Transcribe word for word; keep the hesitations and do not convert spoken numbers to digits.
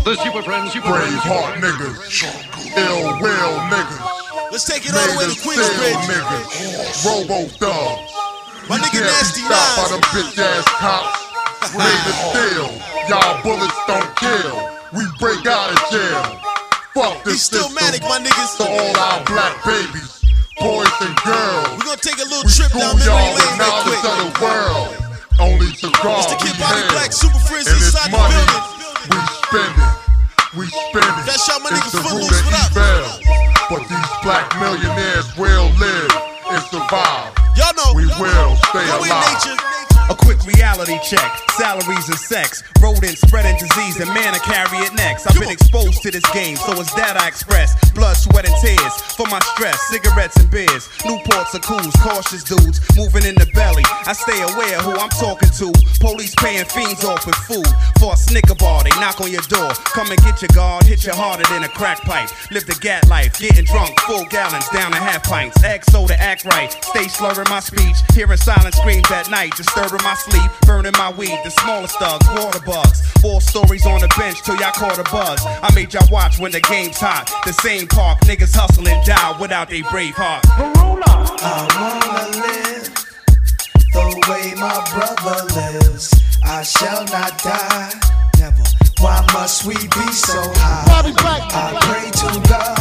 The super friends, super brave friends, heart niggas, ill will niggas. Let's take it all the way to Queensbridge. Niggas, robo thugs. My We nigga can't Nasty be stopped by Nines. them bitch ass cops. Made to steal, y'all bullets don't kill. We break out of jail. Fuck this He's still system. manic, my niggas. To all our black babies, boys and girls. We're gonna take a little We trip school down memory y'all with lane real knowledge quick. of the world. Only to God It's the Kid we Bobby hail. Black, Super Friends And it's inside the money, building. we spend it. We spend it. That shot my It's niggas the root Footloose, of what up? evil. But these black millionaires will live and survive. Y'all know. We will stay Go in alive. nature. A quick reality check, salaries and sex, rodents spreading disease and man I carry it next. I've been exposed to this game, so it's that I express. Blood, sweat and tears for my stress, cigarettes and beers, Newports and cools, cautious dudes moving in the belly. I stay aware who I'm talking to. Police paying fiends off with food for a Snicker bar. They knock on your door, come and get your guard, hit you harder than a crack pipe. Live the gat life, getting drunk, full gallons down to half pints. Act soda, act right, stay slurring my speech, hearing silent screams at night, disturbing my sleep, burning my weed, the smallest thugs, water bugs. Four stories on the bench till y'all caught a buzz. I made y'all watch when the game's hot. The same park, niggas hustle and die without they brave heart. I wanna live the way my brother lives. I shall not die, never. Why must we be so high? I pray to God